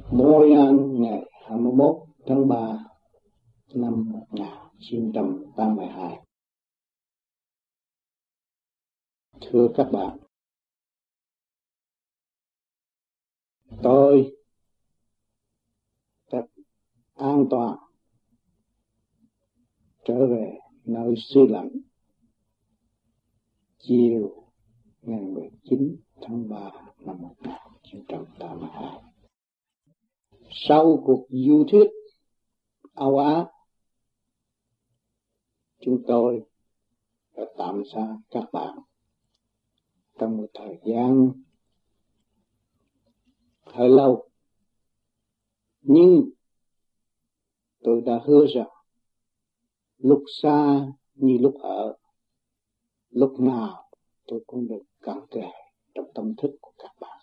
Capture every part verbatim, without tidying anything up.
Montreal ngày hai mươi mốt tháng ba năm một nghìn chín trăm tám mươi hai. Thưa các bạn, tôi rất an toàn trở về nơi xứ lạnh chiều ngày mười chín tháng ba năm một nghìn chín trăm tám mươi hai. Sau cuộc du thuyết Âu Á, chúng tôi đã tạm xa các bạn trong một thời gian hơi lâu, nhưng tôi đã hứa rằng lúc xa như lúc ở, lúc nào tôi cũng được cận kề trong tâm thức của các bạn,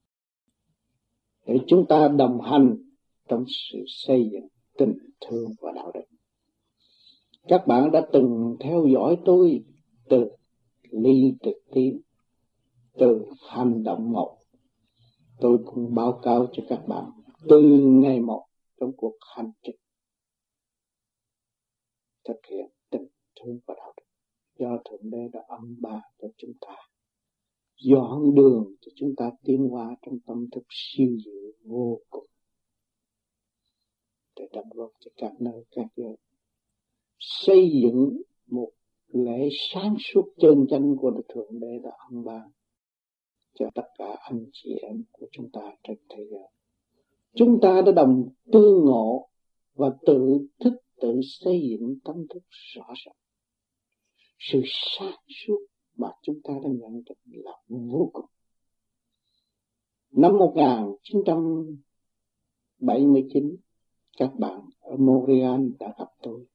để chúng ta đồng hành trong sự xây dựng tình thương và đạo đức. Các bạn đã từng theo dõi tôi từ ly trực tiếp, từ hành động một. Tôi cũng báo cáo cho các bạn từ ngày một trong cuộc hành trình thực hiện tình thương và đạo đức do Thượng Đế đã ân ban cho chúng ta, dọn đường cho chúng ta tiến hóa trong tâm thức siêu diệu vô cùng, để đóng góp cho các nơi các giới xây dựng một lễ sáng suốt chân chánh của Thượng Đế đã ân ban cho tất cả anh chị em của chúng ta trên thế giới. Chúng ta đã đồng tương ngộ và tự thức tự xây dựng tâm thức rõ ràng. Sự sáng suốt mà chúng ta đã nhận được là vô cùng. Năm một nghìn chín trăm bảy mươi chín, các bạn ở Montreal đã gặp tôi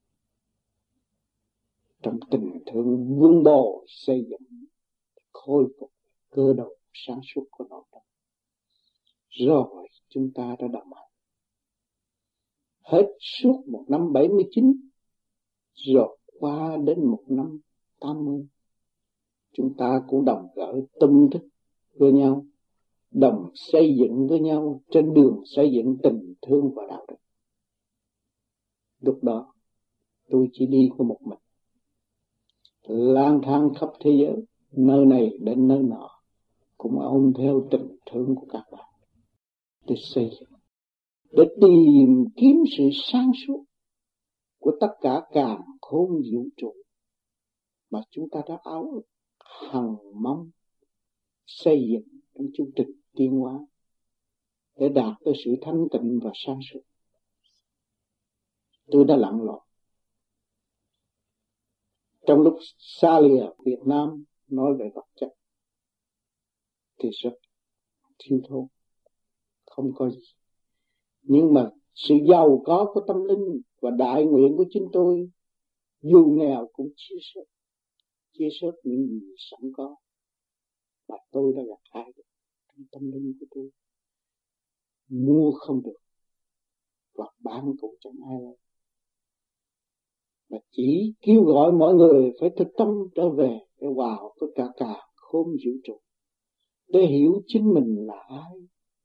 trong tình thương vun bồi xây dựng, khôi phục cơ độ sáng suốt của nội tâm. Rồi chúng ta đã đồng hành hết suốt một năm bảy mươi chín, rồi qua đến một năm tám mươi, chúng ta cũng đồng gỡ tâm thức với nhau, đồng xây dựng với nhau trên đường xây dựng tình thương và đạo đức. Lúc đó tôi chỉ đi có một mình, lang thang khắp thế giới, nơi này đến nơi nọ, cũng ôm theo tình thương của các bạn để xây dựng, để tìm kiếm sự sáng suốt của tất cả càn khôn vũ trụ mà chúng ta đã áo ước hằng mong xây dựng trong chương trình tiến hóa để đạt tới sự thanh tịnh và sáng suốt. Tôi đã lặn lội trong lúc xa lìa Việt Nam, nói về vật chất thì rất thiếu thốn, không có gì. Nhưng mà sự giàu có của tâm linh và đại nguyện của chính tôi, dù nghèo cũng chia sẻ, chia sẻ những gì sẵn có mà tôi đã gặt hái được trong tâm linh của tôi. Mua không được và bán cũng chẳng ai lấy, mà chỉ kêu gọi mọi người phải thực tâm trở về để hòa hợp với cả cả khôn vũ trụ, để hiểu chính mình là ai.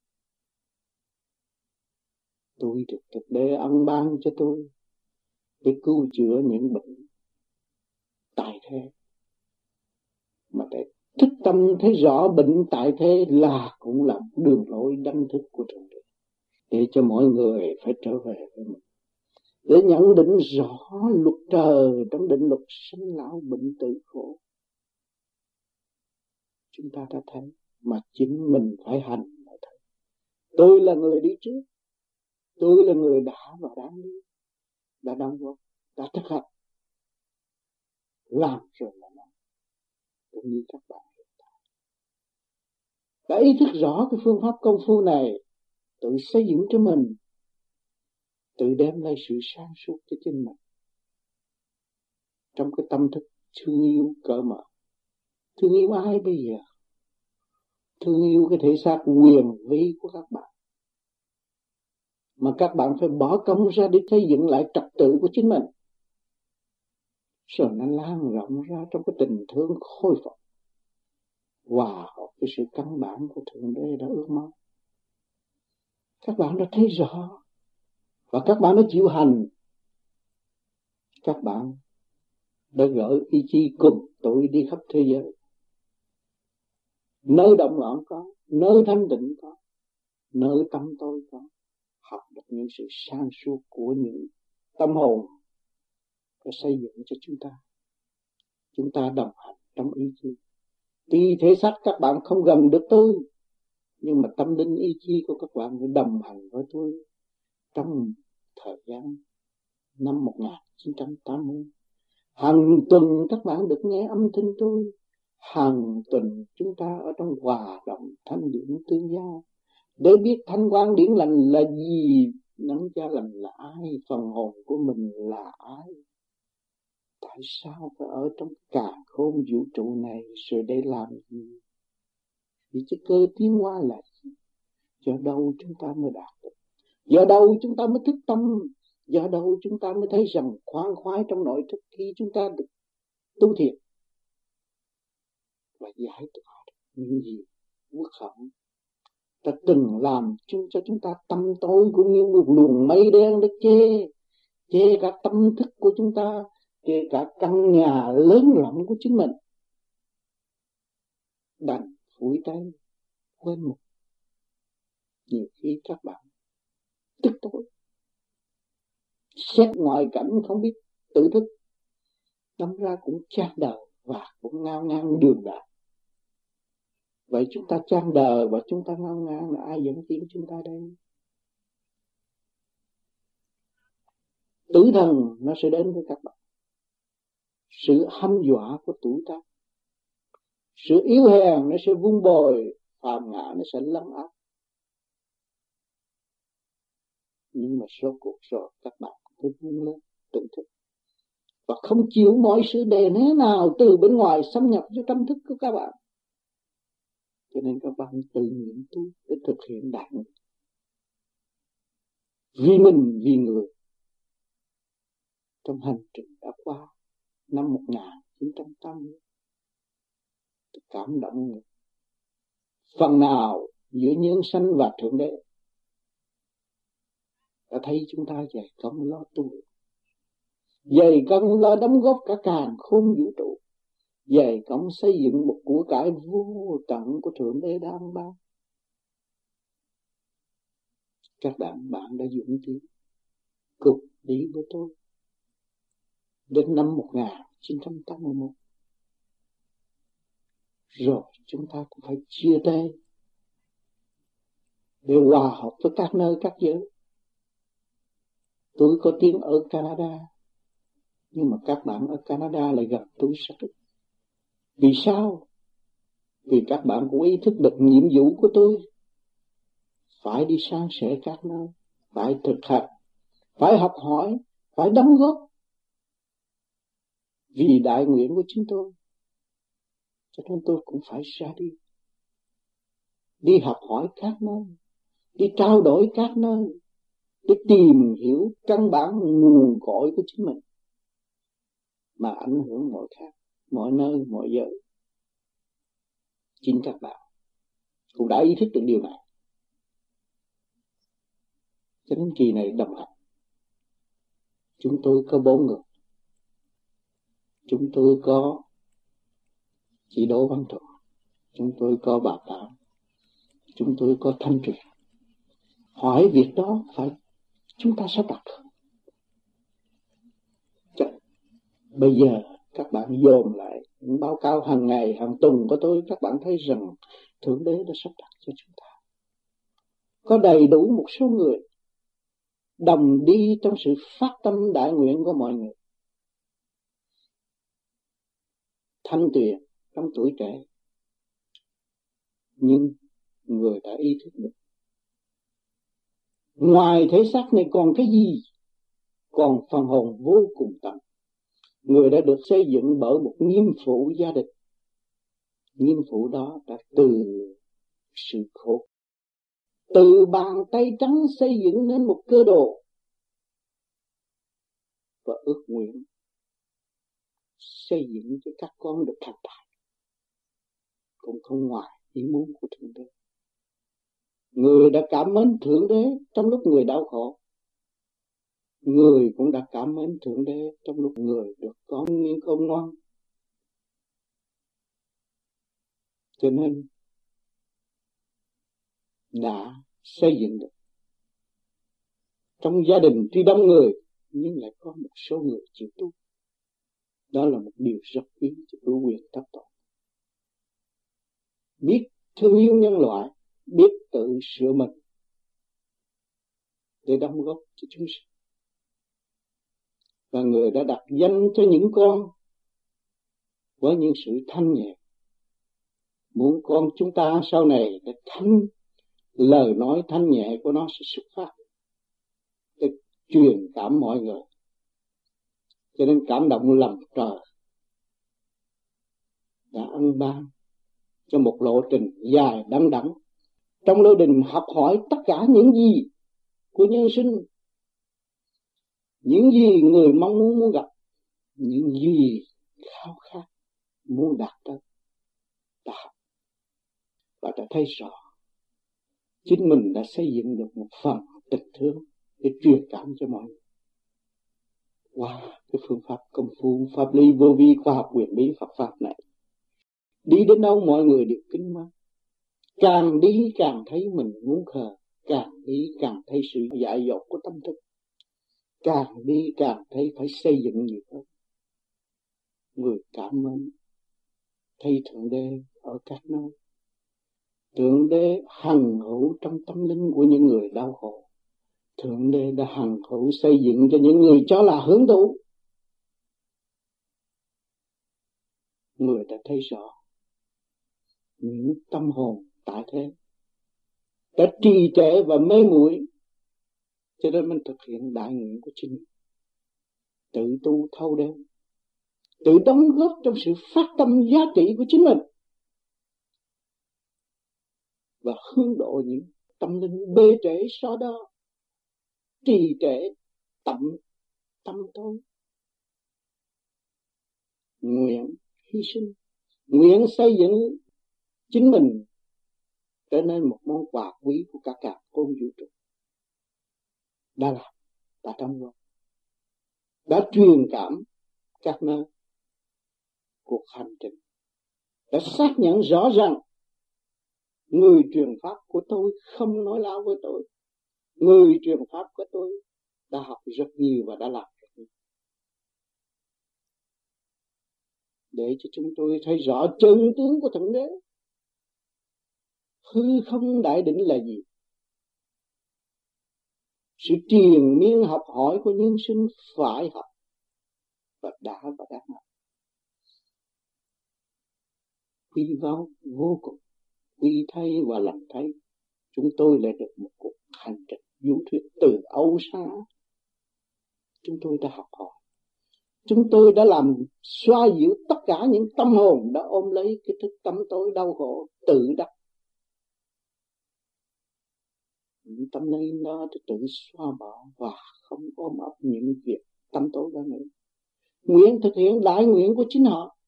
Tôi được Thực Đế ân ban cho tôi để cứu chữa những bệnh tại thế, mà để thức tâm thấy rõ bệnh tại thế là cũng là đường lối đánh thức của Thượng Đế, để cho mọi người phải trở về với mình, để nhận định rõ luật trời trong định luật sinh lão bệnh tử khổ. Chúng ta đã thấy mà chính mình phải hành mới thấy. Tôi là người đi trước, tôi là người đã và đang đi, đã đóng góp, đã thực hành, làm rồi là làm, cũng như các bạn hiện tại đã ý thức rõ cái phương pháp công phu này, tự xây dựng cho mình, tự đem lại sự sáng suốt cho chính mình trong cái tâm thức thương yêu cởi mở. Thương yêu ai bây giờ? Thương yêu cái thể xác quyền vi của các bạn, mà các bạn phải bỏ công ra để xây dựng lại trật tự của chính mình, rồi nó lan rộng ra trong cái tình thương khôi phục, hòa hợp với sự căn bản của Thượng Đế đã ước mong. Các bạn đã thấy rõ và các bạn đã chịu hành. Các bạn đã gửi ý chí cùng tôi đi khắp thế giới. Nơi động loạn có, nơi thanh tịnh có, nơi tâm tôi có. Học được những sự sáng suốt của những tâm hồn đã xây dựng cho chúng ta. Chúng ta đồng hành trong ý chí. Tuy thể xác các bạn không gần được tôi, nhưng mà tâm linh ý chí của các bạn đã đồng hành với tôi trong thời gian năm một nghìn chín trăm tám mươi. Hàng tuần các bạn được nghe âm thanh tôi. Hàng tuần chúng ta ở trong hòa động thanh điển tương giao, để biết thanh quan điển lành là gì, nắng cha lành là ai, phần hồn của mình là ai. Tại sao phải ở trong càn khôn vũ trụ này rồi để làm gì? Vì cái cơ tiến hóa là gì? Do đâu chúng ta mới đạt được? Do đâu chúng ta mới thức tâm? Do đâu chúng ta mới thấy rằng khoan khoái trong nội thức khi chúng ta được tu thiện và giải tỏa những gì uất hận ta từng làm chung cho chúng ta tâm tối, cũng như một luồng mây đen để che che cả tâm thức của chúng ta, che cả căn nhà lớn rộng của chính mình. Đành phủi tay quên một. Nhiều khi các bạn tức tối, xét ngoại cảnh không biết tự thức, đâm ra cũng chán đời và cũng ngao ngang đường đại. Vậy chúng ta chán đời và chúng ta ngao ngang là ai dẫn tiến chúng ta đây? Tử thần nó sẽ đến với các bạn. Sự hăm dọa của tuổi tác, sự yếu hèn nó sẽ vun bồi, phàm ngã nó sẽ lấn áp. Nhưng mà số cuộc rồi các bạn phải vun lên tự thức và không chịu mọi sự đè nén nào từ bên ngoài xâm nhập vào tâm thức của các bạn. Cho nên các bạn tự nguyện tu để thực hiện đại nguyện vì mình, vì người. Trong hành trình đã qua năm một nghìn chín trăm tám mươi, tôi cảm động phần nào giữa nhân sanh và Thượng Đế đã thấy chúng ta dày công lo tu, dày công lo đóng góp cả càn khôn vũ trụ, dày công xây dựng một của cải vô tận của Thượng Đế đang ban. Các bạn bạn đã dũng tiến cùng đi với tôi đến năm một nghìn chín trăm tám mươi mốt. Rồi chúng ta cũng phải chia tay để hòa hợp với các nơi các giới. Tôi có tiếng ở Canada, nhưng mà các bạn ở Canada lại gặp tôi rất ít. Vì sao? Vì các bạn cũng ý thức được nhiệm vụ của tôi, phải đi san sẻ các nơi, phải thực hành, phải học hỏi, phải đóng góp vì đại nguyện của chúng tôi. Cho nên tôi cũng phải ra đi, đi học hỏi các nơi, đi trao đổi các nơi, để tìm hiểu căn bản nguồn cội của chính mình, mà ảnh hưởng mọi khác, mọi nơi, mọi giới. Chính các bạn cũng đã ý thức được điều này. Cho đến kỳ này đồng hành, chúng tôi có bốn người. Chúng tôi có chị Đỗ Văn Thuận, chúng tôi có bà Tám, chúng tôi có Thanh Truyền. Hỏi việc đó phải chúng ta sẽ đạt được. Bây giờ các bạn dồn lại những báo cáo hàng ngày, hàng tuần của tôi, các bạn thấy rằng Thượng Đế đã sắp đặt cho chúng ta có đầy đủ một số người đồng đi trong sự phát tâm đại nguyện của mọi người. Thanh Tuyền trong tuổi trẻ, nhưng người đã ý thức được ngoài thể xác này còn cái gì, còn phần hồn vô cùng tận. Người đã được xây dựng bởi một nghiêm phụ gia đình. Nghiêm phụ đó đã từ sự khổ, từ bàn tay trắng xây dựng nên một cơ đồ và ước nguyện xây dựng cho các con được thành tài, cũng không ngoài ý muốn của Thượng Đế. Người đã cảm mến Thượng Đế trong lúc người đau khổ, người cũng đã cảm mến Thượng Đế trong lúc người được con nghiêng khôn ngoan. Cho nên đã xây dựng được. Trong gia đình tuy đông người nhưng lại có một số người chịu tu. Đó là một điều rất quý cho cứu quyền thất tội. Biết thương yêu nhân loại, biết tự sửa mình để đóng góp cho chúng sinh. Và người đã đặt danh cho những con với những sự thanh nhẹ. Muốn con chúng ta sau này để thanh, lời nói thanh nhẹ của nó sẽ xuất phát để truyền cảm mọi người. Cho nên cảm động lòng trời đã ân ban cho một lộ trình dài đằng đẵng. Trong lộ trình học hỏi tất cả những gì của nhân sinh, những gì người mong muốn muốn gặp, những gì khao khát muốn đạt tới, đã học và đã thấy rõ chính mình đã xây dựng được một phần tình thương để truyền cảm cho mọi người qua wow, cái phương pháp công phu pháp lý vô vi khoa học quyền bí Phật pháp này. Đi đến đâu mọi người đều kính mến. Càng đi càng thấy mình muốn khờ, càng đi càng thấy sự dại dột của tâm thức, càng đi càng thấy phải xây dựng nhiều hơn. Người cảm ơn thấy Thượng Đế ở các nơi. Thượng Đế hằng hữu trong tâm linh của những người đau khổ. Thượng Đế đã hằng hữu xây dựng cho những người cho là hưởng thụ. Người đã thấy rõ những tâm hồn tại thế đã trì trệ và mê muội, cho nên mình thực hiện đại nguyện của chính mình, tự tu thâu đêm, tự đóng góp trong sự phát tâm giá trị của chính mình và hướng độ những tâm linh bê trễ sau đó, trì trệ tậm tâm tôi. Nguyện hy sinh, nguyện xây dựng chính mình trở nên một món quà quý của cả cả con vũ trụ. Đã làm, đã đóng góp, đã truyền cảm các nơi. Cuộc hành trình đã xác nhận rõ ràng người truyền pháp của tôi không nói láo với tôi. Người truyền pháp của tôi đã học rất nhiều và đã làm rất nhiều, để cho chúng tôi thấy rõ chân tướng của Thượng Đế. Hư không đại định là gì? Sự triền miên học hỏi của nhân sinh phải học và đã và đang học. Quy vào vô cùng, quy thay và làm thay, chúng tôi lại được một cuộc hành trình du thuyết từ Âu xa. Chúng tôi đã học hỏi, chúng tôi đã làm xoa dịu tất cả những tâm hồn đã ôm lấy cái thức tâm tối đau khổ tự đắc. Những tâm linh đó thì tự xoa bỏ và không ôm ấp những việc tâm tối đó nữa. Nguyện thực hiện đại nguyện của chính họ.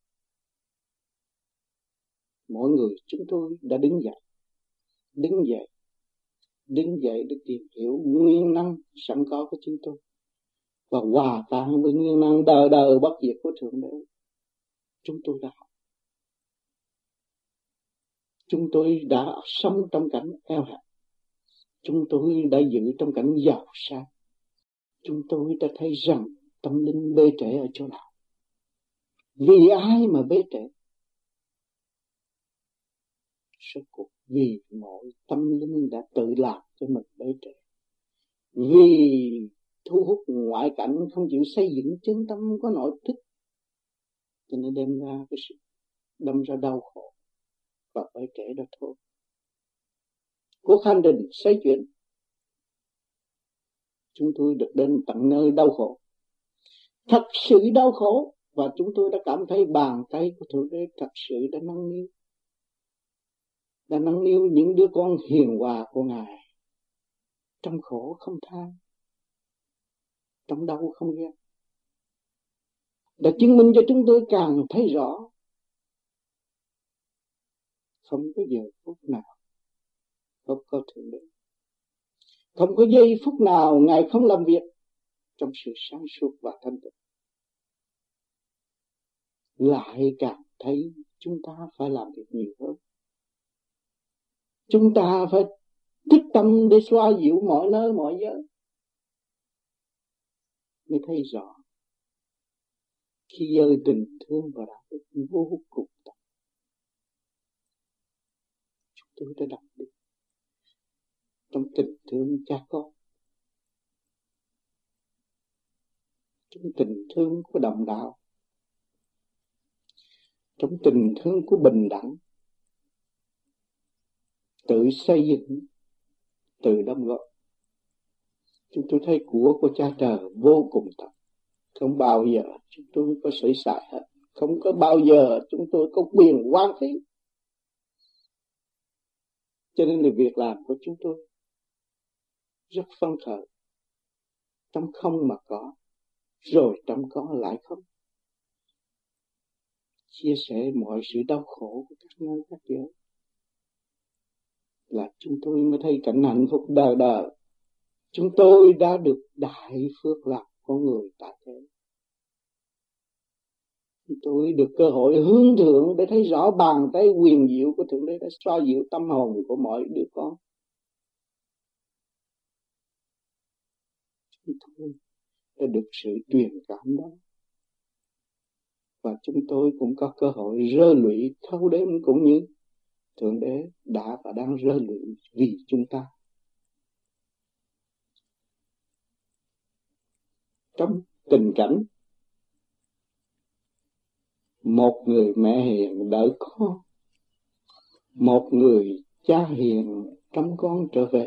Mỗi người chúng tôi đã đứng dậy, đứng dậy, đứng dậy để tìm hiểu nguyên năng sẵn có của chúng tôi và hòa tan với nguyên năng đời đời bất diệt của Thượng Đế. Chúng tôi đã học, chúng tôi đã sống trong cảnh eo hẹp, chúng tôi đã giữ trong cảnh giàu sang, chúng tôi đã thấy rằng tâm linh bê trễ ở chỗ nào. Vì ai mà bê trễ? Số cuộc vì mỗi tâm linh đã tự làm cho mình bế trễ. Vì thu hút ngoại cảnh không chịu xây dựng chân tâm có nội thức, cho nên đem ra cái sự đâm ra đau khổ và bế trễ đó thôi. Cuộc hành trình xây chuyển, chúng tôi được đến tận nơi đau khổ, thật sự đau khổ, và chúng tôi đã cảm thấy bàn tay của Thượng Đế thật sự đã nâng niu, đã nâng niu những đứa con hiền hòa của Ngài. Trong khổ không than, trong đau không ghét, đã chứng minh cho chúng tôi càng thấy rõ không có giờ phút nào không có Thượng Đế. Không có giây phút nào Ngài không làm việc trong sự sáng suốt và thanh tịnh. Lại càng thấy chúng ta phải làm việc nhiều hơn. Chúng ta phải tích tâm để xoa dịu mọi nơi mọi giới, mới thấy rõ khi gieo tình thương và đạo đức vô cùng tốt. Chúng tôi đã đọc được trong tình thương cha con, trong tình thương của đồng đạo, trong tình thương của bình đẳng, tự xây dựng, tự đóng góp. Chúng tôi thấy của của cha trời vô cùng thật. Không bao giờ chúng tôi có sửa sải hết. Không có bao giờ chúng tôi có quyền hoang phí. Cho nên là việc làm của chúng tôi rất phấn khởi. Trong không mà có, rồi trong có lại không. Chia sẻ mọi sự đau khổ của các nơi các giới, là chúng tôi mới thấy cảnh hạnh phúc đời đời. Chúng tôi đã được đại phước làm con người tại thế. Chúng tôi được cơ hội hướng thượng để thấy rõ bàn tay quyền diệu của Thượng Đế đã xoa dịu tâm hồn của mọi đứa con. Chúng tôi đã được sự truyền cảm đó. Và chúng tôi cũng có cơ hội rơ lụy thâu đêm cũng như Thượng Đế đã và đang rơ lụy vì chúng ta. Trong tình cảnh một người mẹ hiền đợi con, một người cha hiền trông con trở về.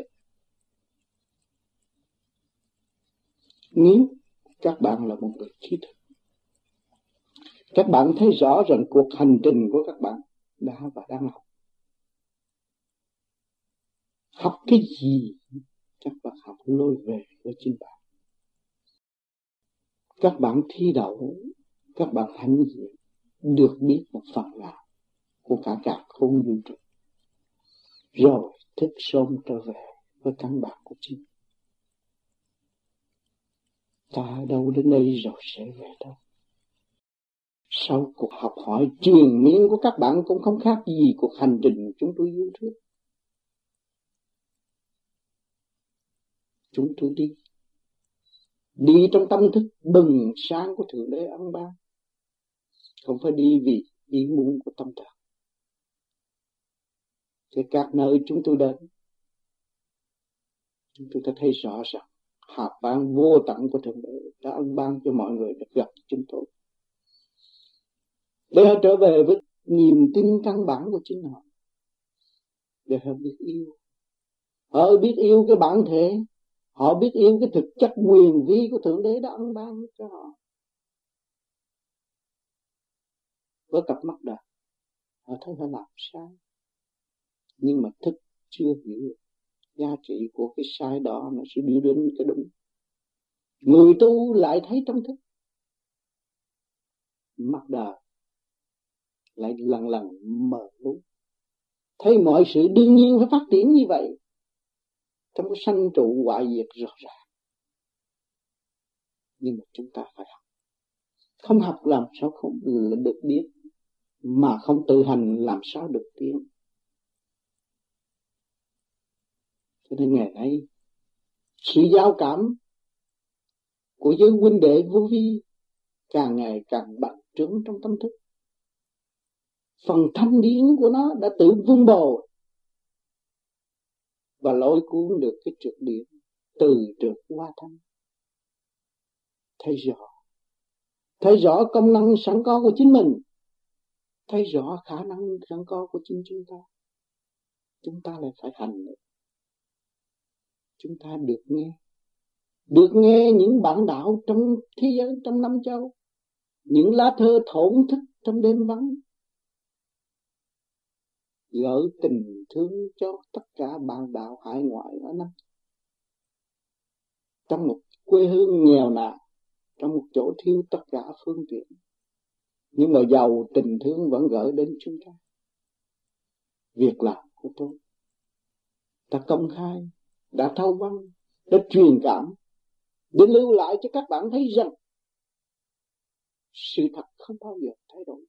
Nếu các bạn là một người trí thức, các bạn thấy rõ rằng cuộc hành trình của các bạn đã và đang học. Học cái gì? Các bạn học lôi về với chính bạn. Các bạn thi đậu, các bạn hãnh diện, được biết một phần nào của cả cả khôn vũ trụ. Rồi thức sớm trở về với căn bản của chính. Ta đâu đến đây rồi sẽ về đâu. Sau cuộc học hỏi truyền miên của các bạn cũng không khác gì cuộc hành trình chúng tôi yêu thương. Chúng tôi đi Đi trong tâm thức bừng sáng của Thượng Đế ân ban. Không phải đi vì ý muốn của tâm trạng. Thì các nơi chúng tôi đến, chúng tôi đã thấy rõ ràng hạt ban vô tận của Thượng Đế đã ân ban cho mọi người được gặp chúng tôi. Để họ trở về với niềm tin căn bản của chính họ. Để họ biết yêu. Họ biết yêu cái bản thể. Họ biết yêu cái thực chất quyền vi của Thượng Đế đã ân ban cho họ. Với cặp mắt đời, họ thấy họ làm sai. Nhưng mà thức chưa hiểu giá trị của cái sai đó, nó sẽ đi đến cái đúng. Người tu lại thấy trong thức, mắt đời lại lần lần mở đúng, thấy mọi sự đương nhiên phải phát triển như vậy. Trong cái sanh trụ hoại diệt rõ ràng. Nhưng mà chúng ta phải học. Không học làm sao không được biết, mà không tự hành làm sao được tiến. Cho nên ngày nay sự giao cảm của giới huynh đệ vô vi càng ngày càng bành trướng trong tâm thức. Phần thanh điển của nó đã tự vun bồi và lôi cuốn được cái trượt điển từ trượt qua thanh. Thấy rõ, thấy rõ công năng sẵn có của chính mình, thấy rõ khả năng sẵn có của chính chúng ta. Chúng ta lại phải hành nữa. Chúng ta được nghe, được nghe những bản đạo trong thế giới, trong năm châu, những lá thơ thổn thức trong đêm vắng, gửi tình thương cho tất cả bạn đạo hải ngoại ở năm, trong một quê hương nghèo nàn, trong một chỗ thiếu tất cả phương tiện, nhưng mà giàu tình thương vẫn gửi đến chúng ta. Việc làm của tôi, đã công khai, đã thâu văn, đã truyền cảm, để lưu lại cho các bạn thấy rằng sự thật không bao giờ thay đổi.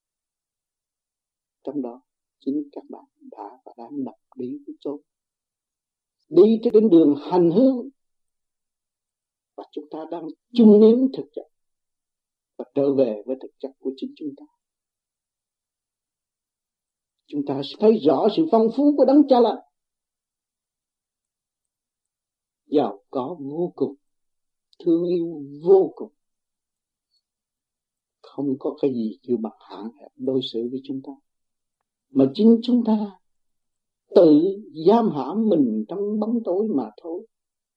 Trong đó chính các bạn đã và đang đập đi với tôi, đi trên đường hành hương, và chúng ta đang chung nếm thực chất và trở về với thực chất của chính chúng ta. Chúng ta sẽ thấy rõ sự phong phú của Đấng Cha Lành, giàu có vô cùng, thương yêu vô cùng, không có cái gì kêu bằng hạn hẹp đối xử với chúng ta, mà chính chúng ta tự giam hãm mình trong bóng tối mà thôi.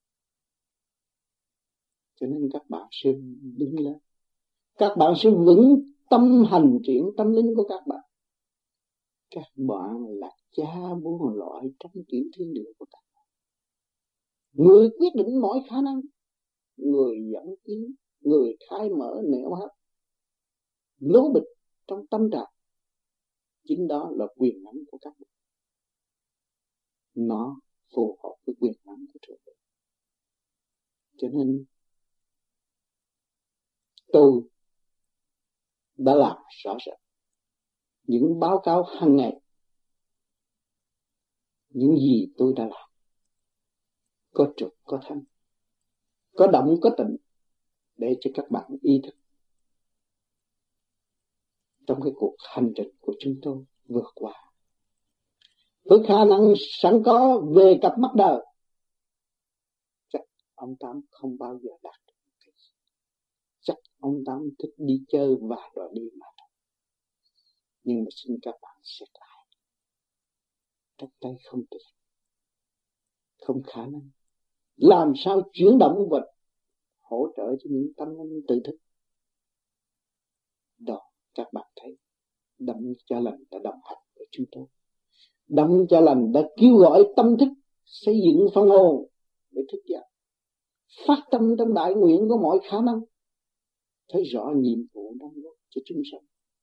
Cho nên các bạn sẽ đứng lên, các bạn sẽ vững tâm hành triển tâm linh của các bạn. Các bạn là cha muôn loại trong kiểu thiên địa của các bạn, người quyết định mọi khả năng, người dẫn tiến, người khai mở nẻo hấp lố bịch trong tâm trạng. Chính đó là quyền năng của các bạn, nó phù hợp với quyền năng của Thượng Đế. Cho nên tôi đã làm rõ ràng những báo cáo hàng ngày, những gì tôi đã làm, có trực có thanh, có động có tịnh, để cho các bạn ý thức trong cái cuộc hành trình của chúng tôi vượt qua. Với khả năng sẵn có về cặp mắt đời, chắc ông Tám không bao giờ đạt được cái gì. Chắc ông Tám thích đi chơi và đòi đi mà thôi. Nhưng mà xin các bạn xét lại, trong tay không tiền, không khả năng, làm sao chuyển động và hỗ trợ cho những tâm linh tự thức. Đó, các bạn thấy Đấng Cha Lành đã đồng hành với chúng tôi. Đấng Cha Lành đã kêu gọi tâm thức xây dựng phân hồn để thức dậy, phát tâm trong đại nguyện của mọi khả năng, thấy rõ nhiệm vụ đóng góp cho chúng sanh.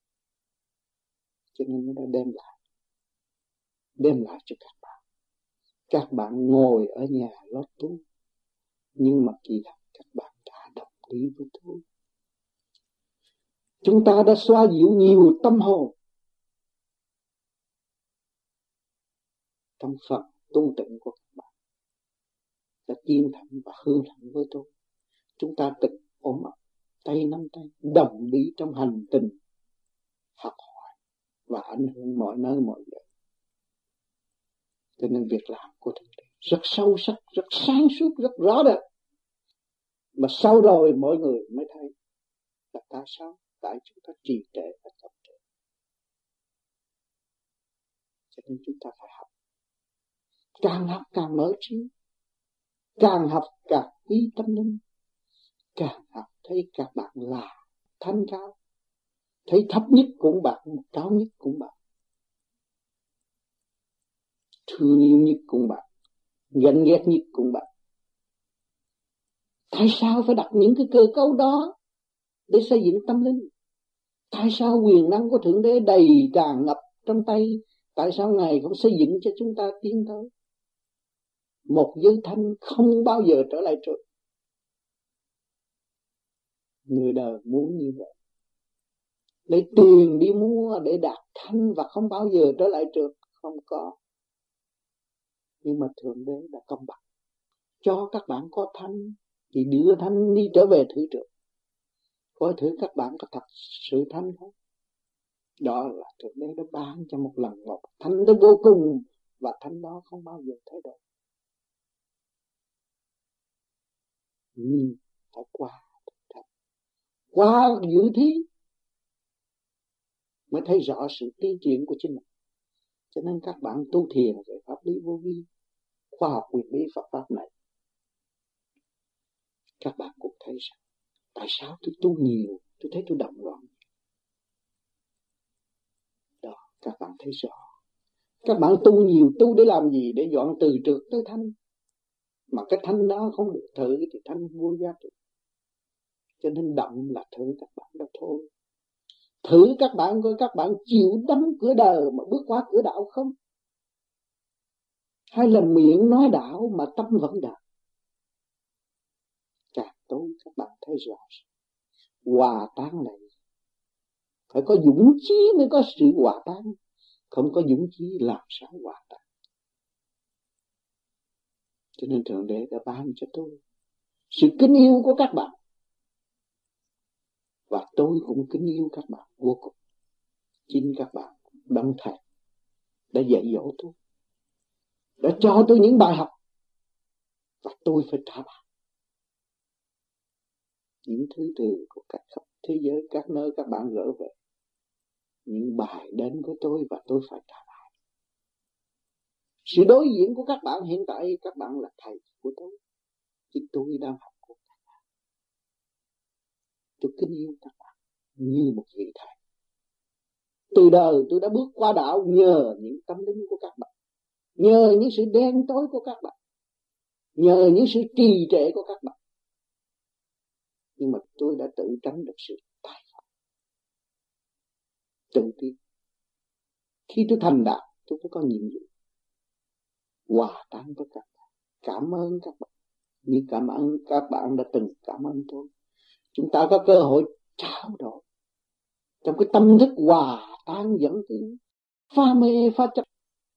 Cho nên nó đã đem lại đem lại cho các bạn. Các bạn ngồi ở nhà lo tu, nhưng mà kỳ thật các bạn đã đồng ý với tôi. Chúng ta đã xoa dịu nhiều tâm hồn trong phần tu tịnh của các bạn, đã tiến thẳng và hướng thẳng với tôi. Chúng ta tự ôm ấp tay nắm tay, đồng đi trong hành trình học hỏi và ảnh hưởng mọi nơi mọi giờ. Cho nên việc làm của Thượng Đế rất sâu sắc, rất sáng suốt, rất rõ rệt. Mà sau rồi mọi người mới thấy là tại sao? Tại chúng ta trì trệ và chậm trễ. Cho nên chúng ta phải học. Càng học càng mở trí, càng học càng ý tâm linh, càng học thấy các bạn là thanh cao, thấy thấp nhất cũng bạn, cao nhất cũng bạn, thương yêu nhất cũng bạn, ganh ghét nhất cũng bạn. Tại sao phải đặt những cái cơ cấu đó để xây dựng tâm linh? Tại sao quyền năng của Thượng Đế đầy tràn ngập trong tay? Tại sao Ngài không xây dựng cho chúng ta tiến tới một giới thanh không bao giờ trở lại trước? Người đời muốn như vậy, lấy tiền đi mua để đạt thanh và không bao giờ trở lại trước. Không có. Nhưng mà Thượng Đế đã công bằng, cho các bạn có thanh thì đưa thanh đi trở về thử trước, coi thử các bạn có thật sự thanh không. Đó là Thượng Đế đã ban cho một lần một thanh đó vô cùng, và thanh đó không bao giờ thay đổi. Nhưng phải qua qua dự thí mới thấy rõ sự tiến triển của chính mình. Cho nên các bạn tu thiền về pháp lý vô vi, khoa học quyền bí Phật pháp này, các bạn cũng thấy rằng tại sao tôi tu nhiều, tôi thấy tôi động loạn. Đó, các bạn thấy rõ. Các bạn tu nhiều, tu để làm gì? Để dọn từ trượt tới thanh. Mà cái thanh đó không được thử thì thanh vô giá trị. Cho nên động là thử các bạn đó thôi. Thử các bạn coi các bạn chịu đấm cửa đời mà bước qua cửa đạo không? hay là miệng nói đạo mà tâm vẫn đạo? Càng tối các bạn thấy rõ hòa tan này phải có dũng chí mới có sự hòa tan, không có dũng chí làm sao hòa tan. Cho nên Thượng Đế đã ban cho tôi sự kính yêu của các bạn, và tôi cũng kính yêu các bạn vô cùng. Chính các bạn đấng thầy đã dạy dỗ tôi, đã cho tôi những bài học, và tôi phải trả bài. Những thứ từ của các khắp thế giới, các nơi các bạn gửi về, những bài đến với tôi và tôi phải trả bài. Sự đối diện của các bạn hiện tại, các bạn là thầy của tôi, chứ tôi đang học của các bạn. Tôi kính yêu các bạn như một vị thầy. Từ đời tôi đã bước qua đạo nhờ những tâm linh của các bạn, nhờ những sự đen tối của các bạn, nhờ những sự trì trệ của các bạn. Nhưng mà tôi đã tự tránh được sự tai phạm. Tự tin. Khi tôi thành đạo, tôi phải có nhiệm vụ hòa tan với các bạn. Cảm ơn các bạn, như cảm ơn các bạn đã từng cảm ơn tôi. Chúng ta có cơ hội trao đổi trong cái tâm thức hòa tan dẫn tiến, pha mê pha chấp.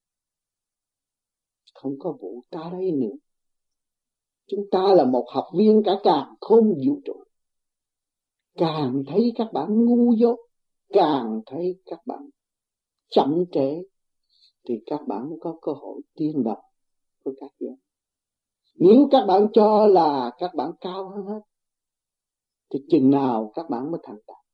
Không có vụ ta đây nữa. Chúng ta là một học viên cả càng không vũ trụ. Càng thấy các bạn ngu dốt, càng thấy các bạn chậm trễ, thì các bạn mới có cơ hội tiên đồng với các bạn. Nếu các bạn cho là các bạn cao hơn hết, thì chừng nào các bạn mới thành đạt.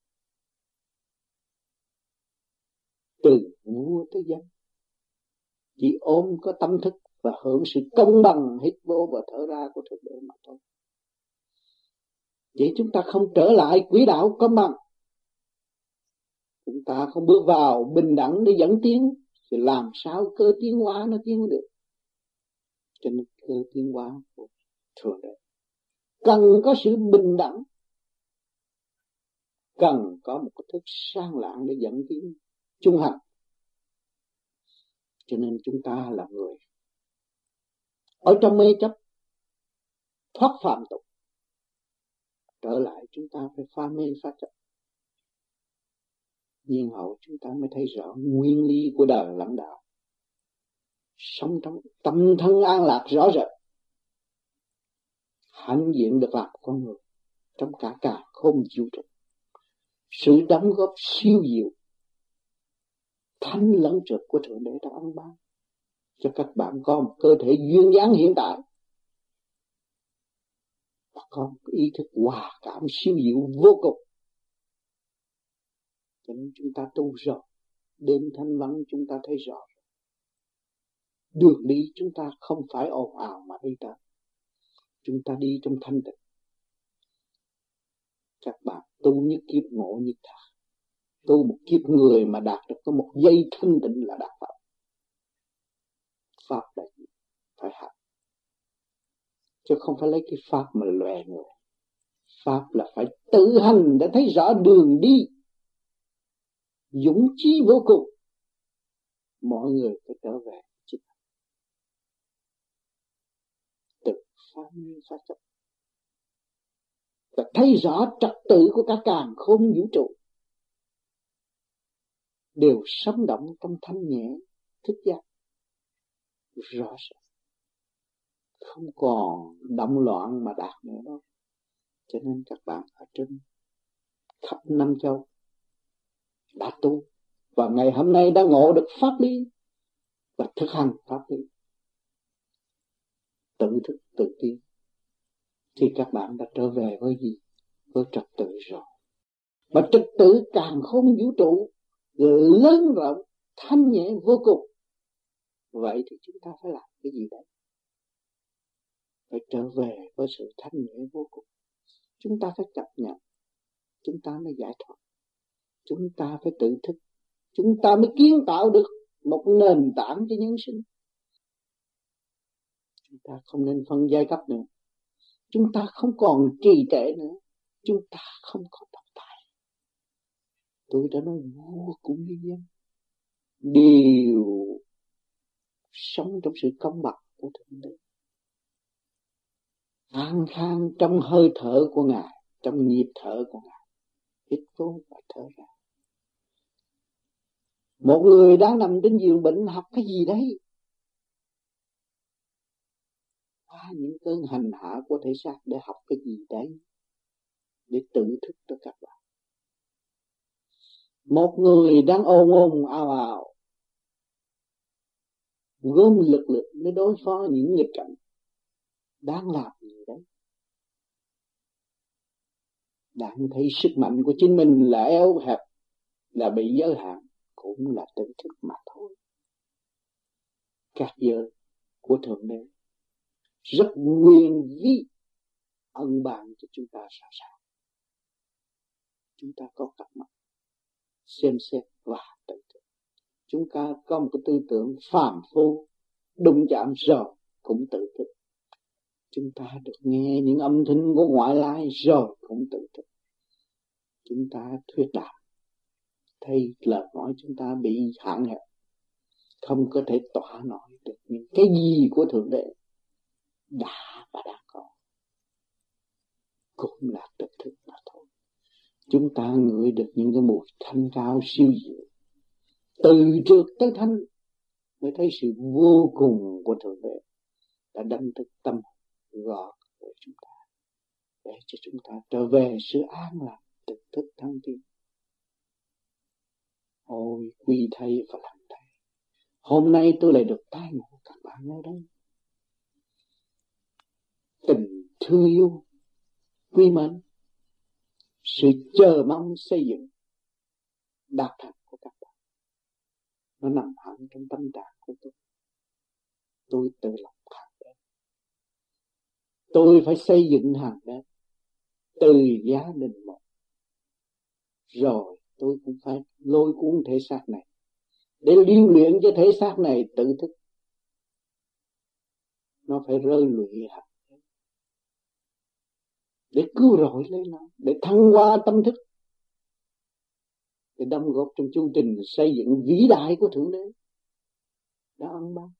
Từ vua tới dân, chỉ ôm có tâm thức và hưởng sự công bằng hít vô và thở ra của Thượng Đế mà thôi. Vậy chúng ta không trở lại quỹ đạo công bằng. Chúng ta không bước vào bình đẳng để dẫn tiến, thì làm sao cơ tiến hóa nó tiến được? Cho nên cơ tiến hóa của Thượng Đế cần có sự bình đẳng, cần có một cái thức sang lạng để dẫn tiến trung hành. Cho nên chúng ta là người ở trong mê chấp, thoát phạm tục, trở lại chúng ta phải pha mê pha chấp. Nhiên hậu chúng ta mới thấy rõ nguyên lý của đời lãnh đạo, sống trong tâm thân an lạc rõ rệt, hãnh diện được làm con người trong cả cả không vũ trụ. Sự đóng góp siêu diệu thanh lẫn trực của Thượng Đế đã ân ban cho các bạn có một cơ thể duyên dáng hiện tại, và có một ý thức hòa cảm siêu diệu vô cùng. Cho nên chúng ta tu rồi, đêm thanh vắng chúng ta thấy rõ, đường đi chúng ta không phải ồn ào mà đi tới, chúng ta đi trong thanh tịnh. Các bạn tu nhất kiếp ngộ nhất thà, tu một kiếp người mà đạt được có một giây thanh tịnh là đạt pháp. Pháp là gì? Phải học, chứ không phải lấy cái pháp mà lòe người. Pháp là phải tự hành để thấy rõ đường đi, dũng chí vô cùng. Mọi người phải trở về chính mình, tự phá mê phá chấp, và thấy rõ trật tự của cả càn khôn vũ trụ đều sống động trong thanh nhẹ thức giác rõ ràng, không còn động loạn mà đạt nữa đâu. Cho nên các bạn ở trên khắp năm châu đã tu, và ngày hôm nay đã ngộ được pháp lý và thực hành pháp lý, tự thức tự tiến, thì các bạn đã trở về với gì? Với trật tự rồi. Và trật tự càng không vũ trụ lớn rộng thanh nhẹ vô cùng. Vậy thì chúng ta phải làm cái gì đấy? Phải trở về với sự thanh nhẹ vô cùng. Chúng ta phải chấp nhận, chúng ta mới giải thoát. Chúng ta phải tự thức, chúng ta mới kiến tạo được một nền tảng cho nhân sinh. Chúng ta không nên phân giai cấp nữa, chúng ta không còn trì trệ nữa, chúng ta không có độc tài. Tôi đã nói vua cũng như dân, đều sống trong sự công bằng của Thượng Đế, an khang trong hơi thở của Ngài, trong nhịp thở của Ngài, hít vô và thở ra. Một người đang nằm trên giường bệnh học cái gì đấy? Qua những cơn hành hạ của thể xác để học cái gì đấy? Để tự thức cho các bạn. Một người đang ồn ồn ào ào, gom lực lượng để đối phó những nghịch cảnh, đang làm gì đấy? Đang thấy sức mạnh của chính mình là eo hẹp, là bị giới hạn, cũng là tự thức mà thôi. Các giới của Thượng Đế rất quyền vi ân ban cho chúng ta sao sao. Chúng ta có cặp mắt xem xét và tự thức. Chúng ta có một cái tư tưởng phàm phu, đụng chạm rồi cũng tự thức. Chúng ta được nghe những âm thanh của ngoại lai rồi cũng tự thức. Chúng ta thuyết đạo, thấy lời nói chúng ta bị hạn hẹp, không có thể tỏa nổi được những cái gì của Thượng Đế đã và đang có, cũng là tự thức mà thôi. Chúng ta ngửi được những cái mùi thanh cao siêu diệu, từ trước tới thanh mới thấy sự vô cùng của Thượng Đế đã đánh thức tâm gõ về chúng ta, để cho chúng ta trở về sự an lạc, tự thức thăng tiến. Ôi quý thầy và làm thầy, hôm nay tôi lại được tái ngộ các bạn ở đây. Tình thương yêu quý mến, sự chờ mong xây dựng đạt thành của các bạn, nó nằm hẳn trong tâm trạng của tôi. Tôi tự lập hàng đêm, tôi phải xây dựng hàng đêm từ gia đình một, rồi tôi cũng phải lôi cuốn thể xác này để liên luyện cho thể xác này tự thức. Nó phải rơi lụy hẳn để cứu rỗi lấy nó, để thăng hoa tâm thức, để đóng góp trong chương trình xây dựng vĩ đại của Thượng Đế đã ân ban.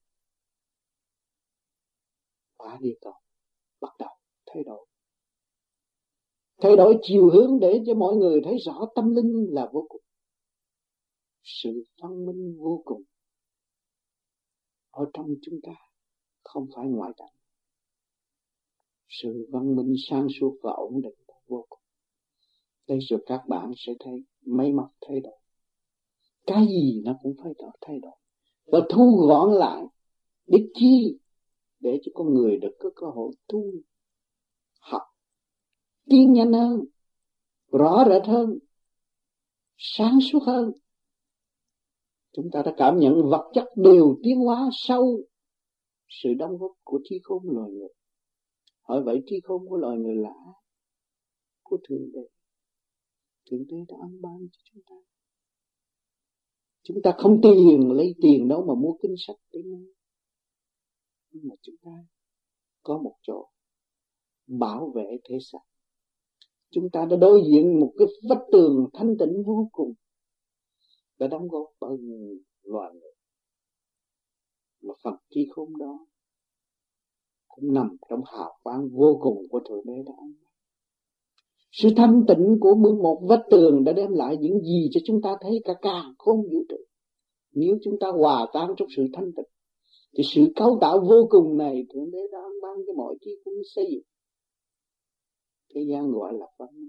Và địa cầu bắt đầu thay đổi, thay đổi chiều hướng để cho mọi người thấy rõ tâm linh là vô cùng, sự văn minh vô cùng ở trong chúng ta, không phải ngoại cảnh. Sự văn minh sáng suốt và ổn định là vô cùng. Đây rồi các bạn sẽ thấy máy móc thay đổi, cái gì nó cũng phải thay đổi và thu gọn lại. Để chi? Để cho con người được có cơ hội tu học tiến nhanh hơn, rõ rệt hơn, sáng suốt hơn. Chúng ta đã cảm nhận vật chất đều tiến hóa sau sự đóng góp của trí khôn loài người. Hỏi vậy trí khôn của loài người là của Thượng Đế. Thượng Đế đã ân ban cho chúng ta. Chúng ta không tiền lấy tiền đâu mà mua kinh sách để nghe. Nhưng mà chúng ta có một chỗ bảo vệ thế xác. Chúng ta đã đối diện một cái vách tường thanh tịnh vô cùng, đã đóng góp bởi loài người. Mà phần trí khôn đó cũng nằm trong hào quang vô cùng của Thượng Đế đã. Sự thanh tịnh của một vách tường đã đem lại những gì cho chúng ta thấy cả càng không vũ trụ. Nếu chúng ta hòa tan trong sự thanh tịnh, thì sự cấu tạo vô cùng này Thượng Đế đã ban cho mọi trí khôn xây dựng. Thế gian gọi là văn minh.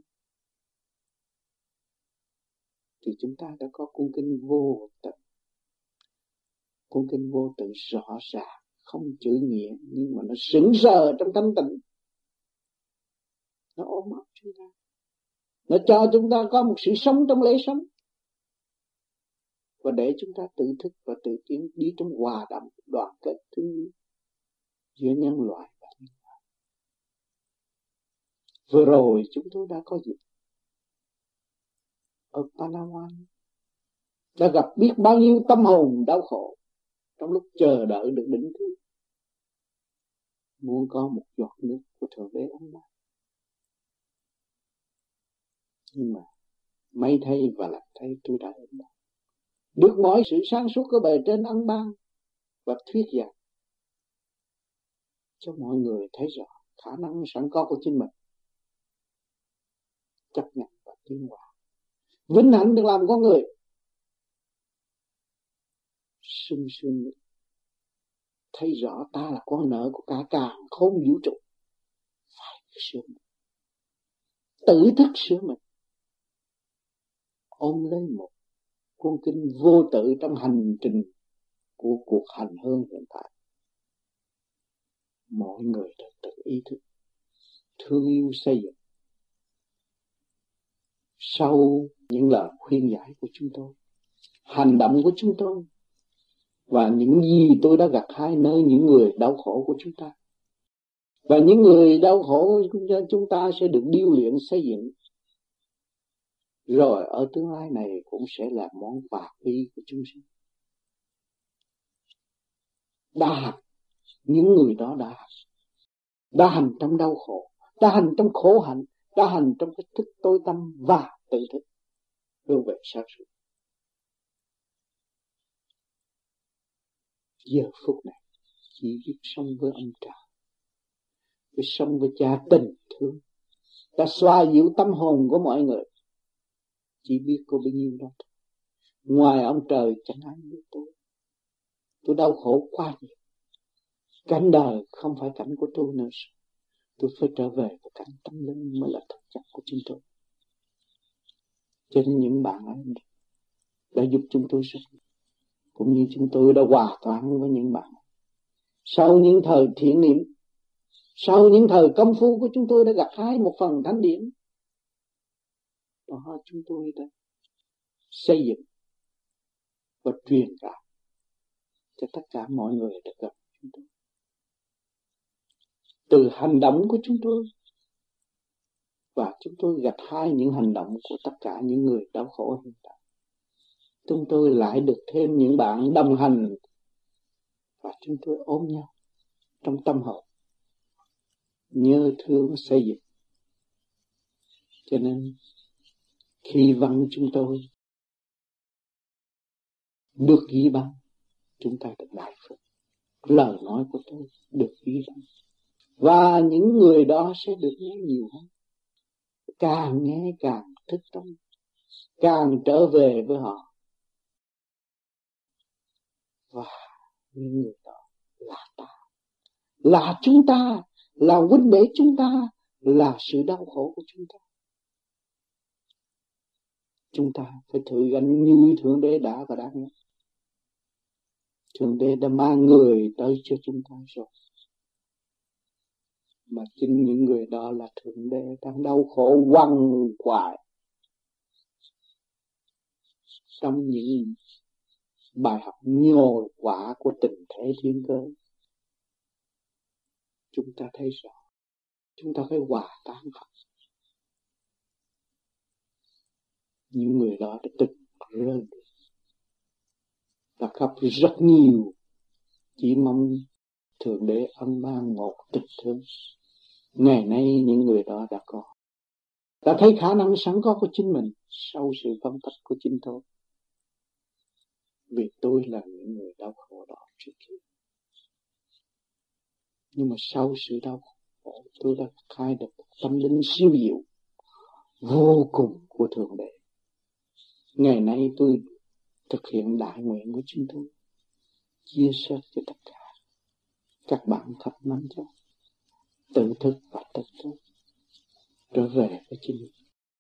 Thì chúng ta đã có cuốn kinh vô tận. Cuốn kinh vô tận rõ ràng, không chữ nghĩa, nhưng mà nó sững sờ trong thanh tịnh. Nó ôm ấp chúng ta. Nó cho chúng ta có một sự sống trong lễ sống. Và để chúng ta tự thức và tự tiến đi trong hòa đẳng đoàn kết thương yêu giữa nhân loại và nhân loại. Vừa rồi chúng tôi đã có dịp ở Palawan, đã gặp biết bao nhiêu tâm hồn đau khổ trong lúc chờ đợi được định thứ, muốn có một giọt nước của Thượng Đế ân ban. Nhưng mà may thay và làm thay tôi đã ân ban, được mọi sự sáng suốt của bề trên ân ban, và thuyết giảng cho mọi người thấy rõ khả năng sẵn có của chính mình, chấp nhận và tiến hóa, vinh hạnh được làm con người, sung sướng thấy rõ ta là con nợ của cả càn khôn vũ trụ, phải sửa mình, tự thức sửa mình, ôm lấy một cuốn kinh vô tự trong hành trình của cuộc hành hương hiện tại. Mọi người đã tự ý thức thương yêu xây dựng sau những lời khuyên giải của chúng tôi, hành động của chúng tôi và những gì tôi đã gặt hái nơi những người đau khổ của chúng ta. Và những người đau khổ của chúng ta sẽ được điêu luyện xây dựng, rồi ở tương lai này cũng sẽ là món quà quý của chúng sinh. Đã hành, những người đó đã hành, đã hành trong đau khổ, đã hành trong khổ hạnh, đã hành trong cái thức tối tâm và tự thức hướng về sáng suốt. Giờ phút này chỉ biết sống với ông trời, biết sống với cha tình thương, đã xoa dịu tâm hồn của mọi người. Chỉ biết có bao nhiêu đó. Ngoài ông trời chẳng ai biết tôi. Tôi đau khổ quá nhiều. Cảnh đời không phải cảnh của tôi nữa. Tôi phải trở về với cảnh tâm linh mới là thực chất của chúng tôi. Cho nên những bạn ấy đã giúp chúng tôi rất nhiều. Cũng như chúng tôi đã hòa toàn với những bạn. Sau những thời thiện niệm, sau những thời công phu của chúng tôi đã gặt hái một phần thánh điển. Đó chúng tôi đã xây dựng và truyền cảm cho tất cả mọi người đã gặp chúng tôi. Từ hành động của chúng tôi, và chúng tôi gặt hái những hành động của tất cả những người đau khổ hiện tại. Chúng tôi lại được thêm những bạn đồng hành, và chúng tôi ôm nhau trong tâm hồn, nhớ thương xây dựng. Cho nên khi văn chúng tôi được ghi bằng, chúng ta được đại phước. Lời nói của tôi được ghi bằng, và những người đó sẽ được nghe nhiều hơn. Càng nghe càng thức tâm, càng trở về với họ. Và những người đó là ta, là chúng ta, là huynh đệ chúng ta, là sự đau khổ của chúng ta. Chúng ta phải thử gánh như Thượng Đế đã và đang nghe. Thượng Đế đã mang người tới cho chúng ta rồi. Mà chính những người đó là Thượng Đế đang đau khổ quằn quại trong những bài học nhồi quả của tình thế thiên cơ. Chúng ta thấy rõ, chúng ta phải hòa tan họ. Những người đó đã từng rơi đi, đã khóc rất nhiều, chỉ mong Thượng Đế ân ban một tình thương. Ngày nay những người đó đã có, đã thấy khả năng sẵn có của chính mình sau sự phân tích của chính tôi. Vì tôi là những người đau khổ đó trước kia. Nhưng mà sau sự đau khổ, tôi đã khai được tâm linh siêu diệu vô cùng của Thượng Đế. Ngày nay tôi thực hiện đại nguyện của chúng tôi, chia sẻ cho tất cả các bạn thật năng cho tự thức và tự thức trở về với chính mình.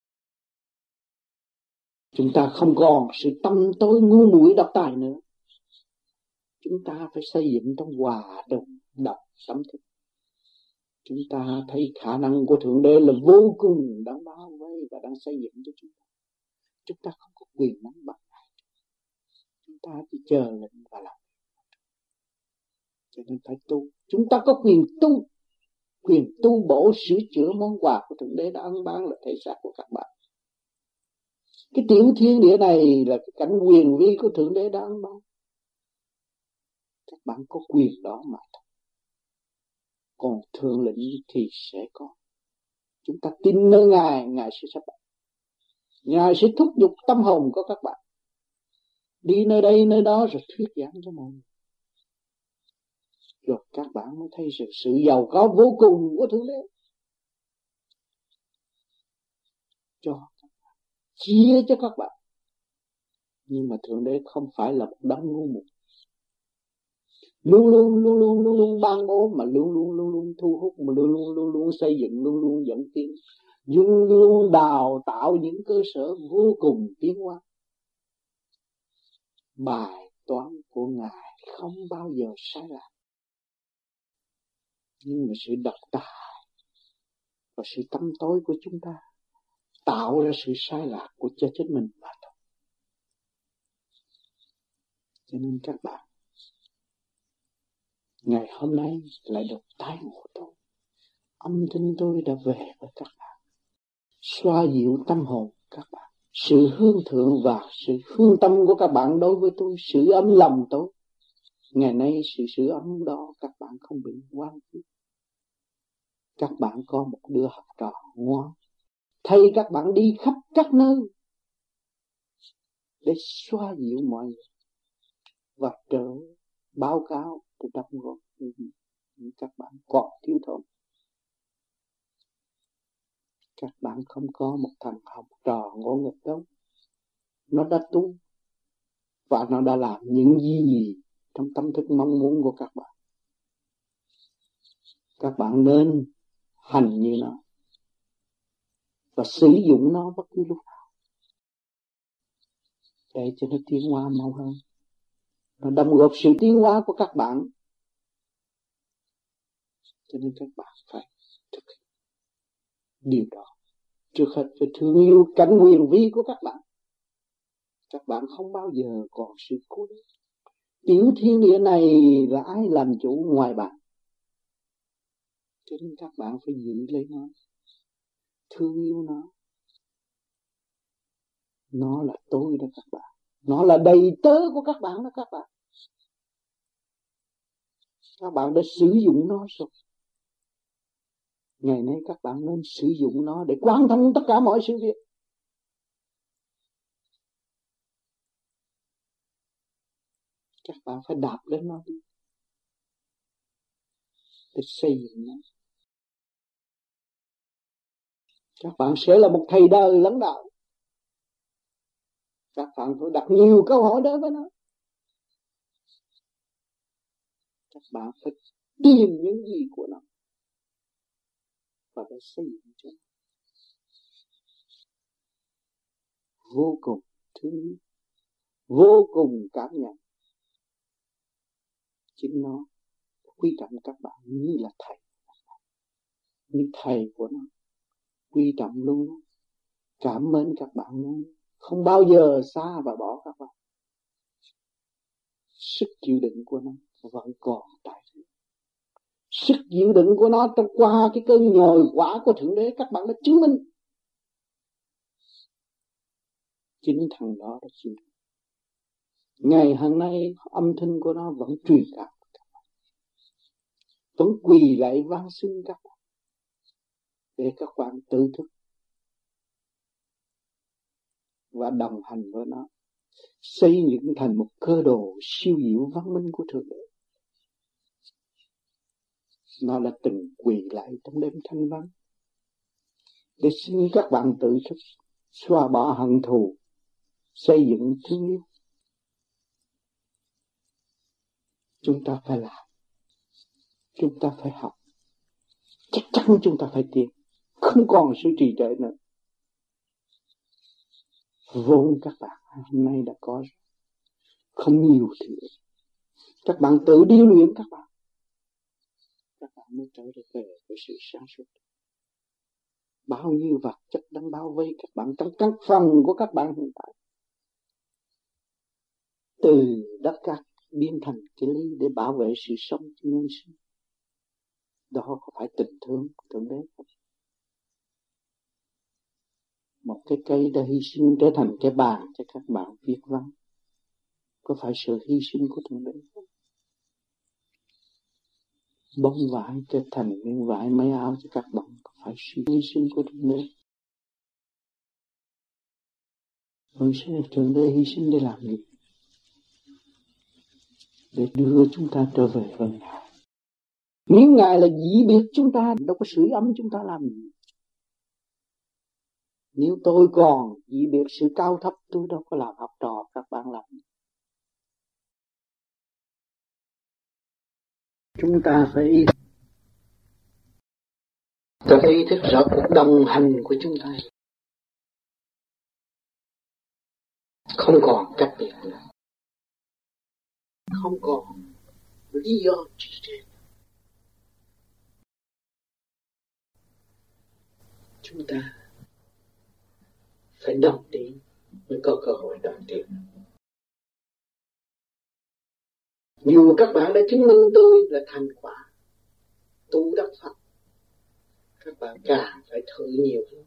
Chúng ta không còn sự tâm tối ngu muội độc tài nữa. Chúng ta phải xây dựng trong hòa đồng độc tâm thức. Chúng ta thấy khả năng của Thượng Đế là vô cùng đang bao vây và đang xây dựng cho chúng ta. Chúng ta không có quyền nắm bắt ai. Chúng ta chỉ chờ lệnh và làm. Cho nên phải tu. Chúng ta có quyền tu. Quyền tu bổ sửa chữa món quà của Thượng Đế đã ân ban là thể xác của các bạn. Cái tiểu thiên địa này là cái cảnh quyền vi của Thượng Đế đã ân ban. Các bạn có quyền đó mà thôi. Còn thường lệnh thì sẽ có. Chúng ta tin nơi Ngài, Ngài sẽ sắp đặt. Ngài sẽ thúc giục tâm hồn của các bạn. Đi nơi đây, nơi đó rồi thuyết giảng cho mọi người. Rồi các bạn mới thấy sự, sự giàu có vô cùng của Thượng Đế cho các bạn, chia cho các bạn. Nhưng mà Thượng Đế không phải là một đấng ngu muội, luôn luôn luôn luôn luôn luôn ban bố, mà luôn luôn luôn luôn thu hút, mà luôn luôn luôn luôn xây dựng, luôn luôn dẫn tiến, luôn luôn đào tạo những cơ sở vô cùng tiến hóa. Bài toán của Ngài không bao giờ sai lạc, nhưng mà sự độc tài và sự tâm tối của chúng ta tạo ra sự sai lạc của cho chính mình mà thôi. Cho nên các bạn, ngày hôm nay lại được tái ngộ tôi, âm thanh tôi đã về với các bạn, xoa dịu tâm hồn các bạn. Sự hướng thượng và sự hướng tâm của các bạn đối với tôi, sự ấm lòng tôi, ngày nay sự sự ấm đó các bạn không bị quan phí. Các bạn có một đứa học trò ngoan, thầy các bạn đi khắp các nơi để xoa dịu mọi người và trở báo cáo để đóng góp các bạn còn thiếu thốn. Các bạn không có một thằng học trò ngỗ nghịch đâu, nó đã tu và nó đã làm những gì trong tâm thức mong muốn của các bạn. Các bạn nên hành như nó và sử dụng nó bất cứ lúc nào để cho nó tiến hóa mau hơn. Nó đóng góp sự tiến hóa của các bạn. Cho nên các bạn phải thực hiện điều đó. Trước hết phải thương yêu cảnh quyền vi của các bạn. Các bạn không bao giờ còn sự cố định. Tiểu thiên địa này là ai làm chủ ngoài bạn? Cho nên các bạn phải giữ lấy nó, thương yêu nó. Nó là tôi đó các bạn. Nó là đầy tớ của các bạn đó các bạn. Các bạn đã sử dụng nó rồi. Ngày nay các bạn nên sử dụng nó để quan thông tất cả mọi sự việc. Các bạn phải đạp lên nó đi để xây dựng nó. Các bạn sẽ là một thầy đời lãnh đạo. Các bạn phải đặt nhiều câu hỏi đối với nó. Các bạn phải tìm những gì của nó và phải xây dựng cho nó. Vô cùng thương yêu, vô cùng cảm nhận. Chính nó quý trọng các bạn như là thầy, như thầy của nó. Quý trọng luôn, cảm mến các bạn luôn, không bao giờ xa và bỏ các bạn. Sức chịu đựng của nó vẫn còn tại thế. Sức chịu đựng của nó trong qua cái cơn nhồi quả của Thượng Đế các bạn đã chứng minh. Chính thằng đó đã chịu đựng. Ngày hôm nay âm thanh của nó vẫn truyền đạt các bạn, vẫn quỳ lại van xin các bạn để các bạn tự thức và đồng hành với nó, xây dựng thành một cơ đồ siêu diệu văn minh của Thượng Đế. Nó đã từng quỳ lại trong đêm thanh vắng để xin các bạn tự thức, xóa bỏ hận thù, xây dựng thương yêu. Chúng ta phải làm, chúng ta phải học, chắc chắn chúng ta phải tiến, không còn sự trì trệ nữa. Vốn các bạn hôm nay đã có rồi, không nhiều thì các bạn tự điêu luyện các bạn, các bạn mới trở về với sự sáng suốt. Bao nhiêu vật chất đang bao vây các bạn trong căn phòng của các bạn hiện tại, từ đất cát biến thành cái ly để bảo vệ sự sống cho nhân sinh. Đó có phải tình thương Thượng Đế không? Một cái cây đã hy sinh trở thành cái bàn cho các bạn viết văn, có phải sự hy sinh của Thượng Đế không? Bông vải trở thành miếng vải may áo cho các bạn, có phải sự hy sinh của Thượng Đế? Còn Thượng Đế hy sinh để làm gì? Để đưa chúng ta trở về với Ngài. Nếu Ngài là dị biệt chúng ta, đâu có sưởi ấm chúng ta làm gì. Nếu tôi còn dị biệt sự cao thấp, tôi đâu có làm học trò các bạn làm. Chúng ta phải ý thức, ý thức rõ cuộc đồng hành của chúng ta, không còn cách biệt nữa, không còn lý do gì hết. Chúng ta phải đồng tiến mới có cơ hội đồng tiến. Dù các bạn đã chứng minh tôi là thành quả tu đắc Phật, các bạn càng phải thử nhiều hơn.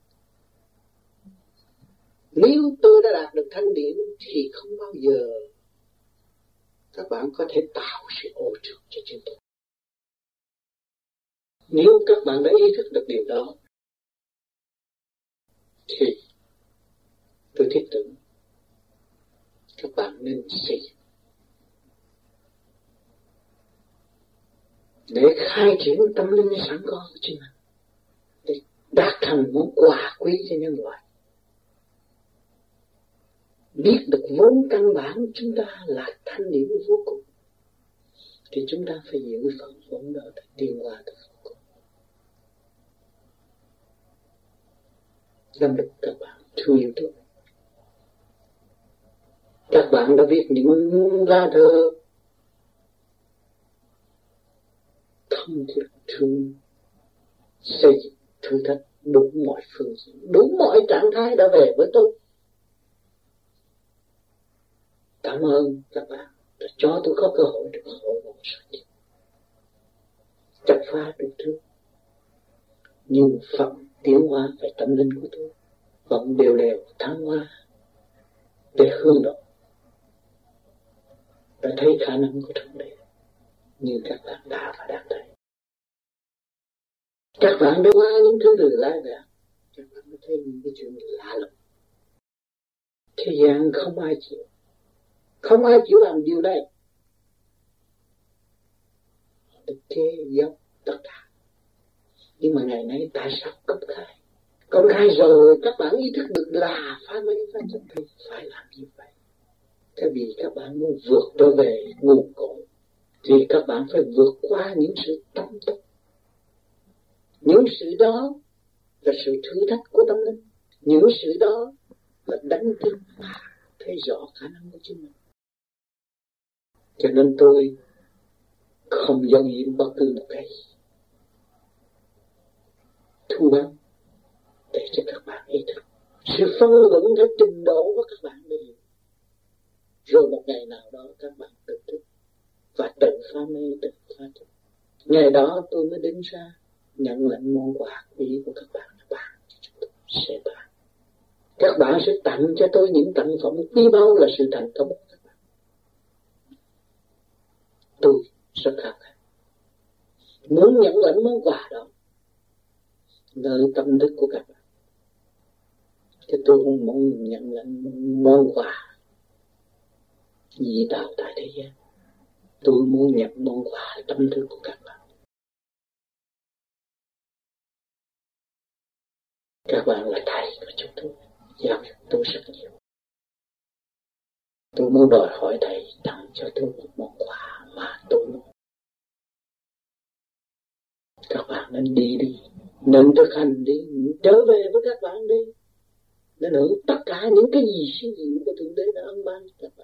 Nếu tôi đã đạt được thanh điển thì không bao giờ các bạn có thể tạo sự ô trược cho chính tôi. Nếu các bạn đã ý thức được điều đó thì tôi thiết tưởng các bạn nên xây dựng để khai triển tâm linh sẵn có của chính mình, để đạt thành món quà quý cho nhân loại. Biết được vốn căn bản chúng ta là thanh điển vô cùng, thì chúng ta phải giữ phần vốn đó để tiến hóa tới vô cùng. Lâm lực các bạn thương yêu tôi. Các bạn đã viết những lá thơ thông thiết thương, xây dựng thử thách đủ mọi phương diện, đủ mọi trạng thái đã về với tôi. Cảm ơn các bạn đã cho tôi có cơ hội được hội ngộ sự nghiệp, chặt phá được thứ. Nhưng phẩm tiến hóa phải tâm linh của tôi vẫn đều đều thăng hoa để hướng độ. Đã thấy khả năng của Thượng Đế như các bạn đã và đang thấy. Các bạn đã qua những thứ từ lai về, các bạn đã thấy những cái chuyện lạ lắm. Thế gian không ai chịu, không ai chịu làm điều này. Họ được chê dốc tất cả. Nhưng mà ngày nay tại sao công khai? Công khai rồi các bạn ý thức được là phá mấy phá chất thì phải làm như vậy. Thế vì các bạn muốn vượt trở về nguồn cội thì các bạn phải vượt qua những sự tâm thức. Những sự đó là sự thử thách của tâm linh. Những sự đó là đánh thức và thấy rõ khả năng của chính mình. Cho nên tôi không giấu giếm bất cứ một cái thu bán để cho các bạn ý thức. Sự phân luận theo trình độ của các bạn đi. Rồi một ngày nào đó các bạn tự thức và tự phá mê, tự phá thức. Ngày đó tôi mới đứng ra nhận lãnh món quà quý của các bạn. Các bạn sẽ bạn. Các bạn sẽ tặng cho tôi những tặng phẩm quý báu là sự thành công của các bạn. Tôi rất khao khát muốn nhận lãnh món quà đó nơi tâm thức của các bạn. Chứ tôi không muốn nhận lãnh món quà gì tạo tại thế gian. Tôi muốn nhận món quà tâm thức của các bạn. Các bạn là thầy của chúng tôi, giáo dục tôi rất nhiều. Tôi muốn đòi hỏi thầy tặng cho tôi một món quà mà tôi muốn. Các bạn nên đi đi, nên thực hành đi, trở về với các bạn đi, nên hưởng tất cả những cái gì siêu diệu của Thượng Đế đã ân ban cho các bạn.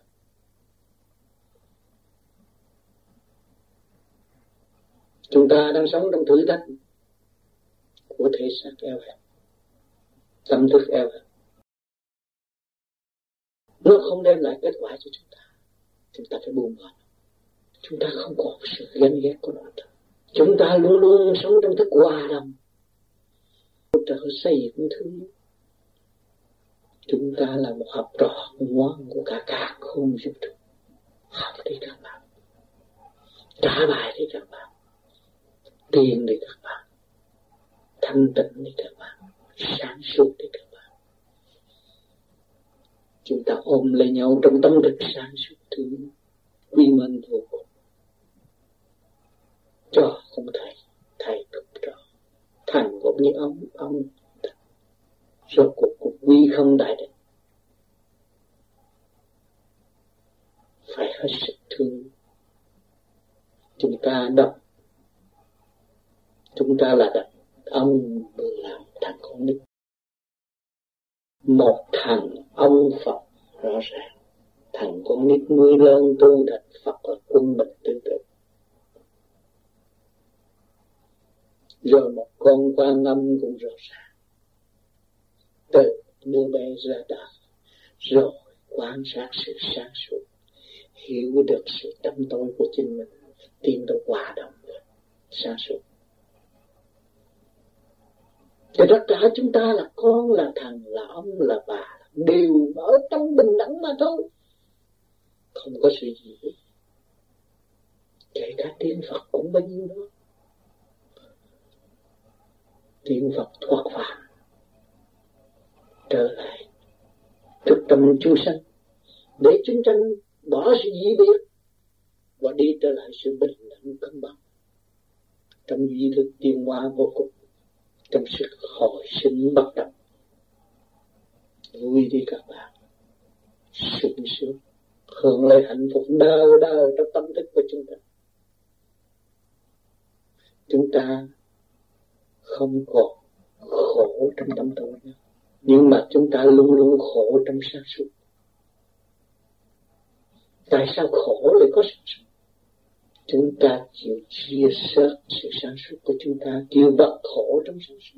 Chúng ta đang sống trong thử thách của thể xác eo hẹp, tâm thức eo hẹp. Nó không đem lại kết quả cho chúng ta. Chúng ta phải buông bỏ. Chúng ta không còn sự ghen ghét của nó nữa. Chúng ta luôn luôn sống trong thức hòa đồng. Trở xây dựng thứ. Chúng ta là một học trò ngoan của cả cả không vũ trụ. Học đi các bạn. Trả bài đi các bạn. Tiền đi các bạn. Thanh tịnh đi các bạn. Sáng suốt đi các bạn. Chúng ta ôm lấy nhau trong tâm thức sáng suốt thương quy mệnh vô cùng. cho không thầy, thầy cũng cho. Thành cũng như ông, ông rốt cuộc cũng quy không đại định. Phải hết sức thương. Chúng ta đọc, chúng ta là đọc, ông vừa làm thằng con nít. Một thằng ông Phật rõ ràng, thằng con nít nuôi lớn tu thành Phật là quân bình tư tưởng. Rồi một con Quan Âm cũng rõ ràng, từ đứa bé ra đời, rồi quan sát sự sáng suốt, hiểu được sự tâm tối của chính mình, tiến tới hòa đồng với sáng suốt. Thì tất cả chúng ta là con, là thằng, là ông, là bà, đều ở trong bình đẳng mà thôi, không có sự gì. Kể cả tiên Phật cũng bao nhiêu đó. Tiên Phật thoát phàm trở lại thực tâm chúng sanh để chiến tranh, bỏ sự dị biệt và đi trở lại sự bình đẳng cân bằng trong duy thức tiến hóa vô cùng, trong sự hồi sinh bất động. Vui đi các bạn, sung sướng, hưởng lấy hạnh phúc đời đời trong tâm thức của chúng ta. Chúng ta không còn khổ trong tâm tối nữa, nhưng mà chúng ta luôn luôn khổ trong sáng suốt. Tại sao khổ lại có sáng suốt? Chúng ta chịu chia sẻ sự sáng suốt của chúng ta, chịu vật khổ trong sáng suốt.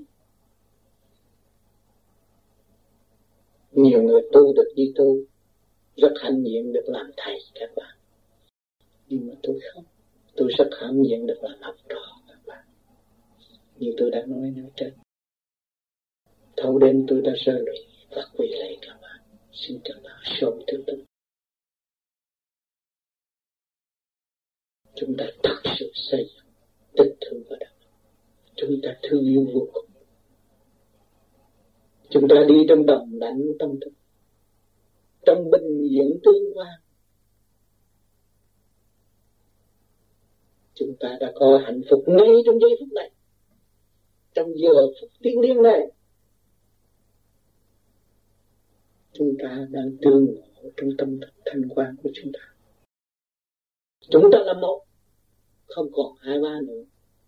Nhiều người tu được như tu, rất hạnh diện được làm thầy các bạn. Nhưng mà tôi không, tôi rất hạnh diện được làm học trò các bạn. Như tôi đã nói nói trên, thâu đêm tôi đã rơi lụy và quỳ lạy các bạn. Xin các bạn sớm thức tỉnh. Chúng ta thật sự xây dựng tình thương và đạo đức. Chúng ta thương yêu vô cùng. Chúng ta đi trong đồng đảnh tâm thức, trong bình diện tương quan. Chúng ta đã có hạnh phúc ngay trong giây phút này, trong giờ phút thiêng liêng này. Chúng ta đang tương ngộ trong tâm thức thanh quan của chúng ta. Chúng ta là một, không còn hai ba nữa.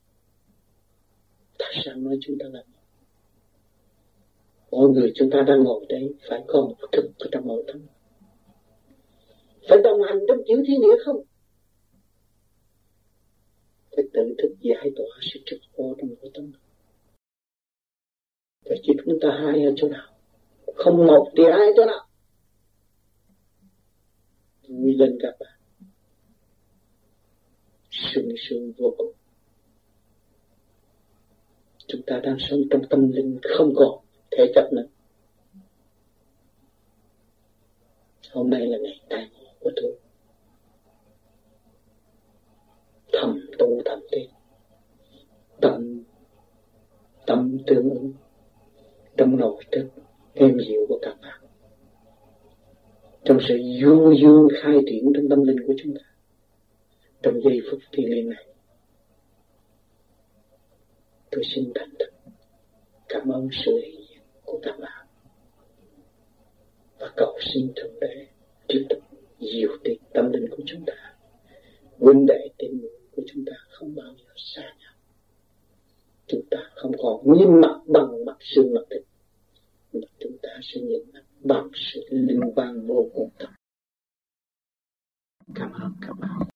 Tại sao nói chúng ta là một? Mỗi người chúng ta đang ngồi đây phải có một thức ở trong nội tâm, phải đồng hành trong chữ thiên địa không? Phải tự thức giải tỏa sự trực ô trong nội tâm. Vậy chứ chúng ta hai ở chỗ nào? Không một thì hai ở chỗ nào? Vui lên các bạn, sung sướng vô cùng. Chúng ta đang sống trong tâm linh không còn thể chấp nữa. Hôm nay là ngày tái ngộ của tôi. Thầm tu thầm tiến, tâm tâm tương ứng trong nội thức êm dịu của các bạn, trong sự du dương khai triển trong tâm linh của chúng ta. Trong giây phút thiêng liêng này, tôi xin thành thật cảm ơn sự hiện diện của các bạn và cầu xin Thượng Đế tiếp tục dìu tiết tâm linh của chúng ta. Huynh đệ tình người của chúng ta không bao giờ xa nhau. Chúng ta không còn nhìn mặt bằng mặt xương mặt thịt, mà chúng ta sẽ nhìn mặt bằng sự linh quan vô cùng thật. Cảm ơn các bạn.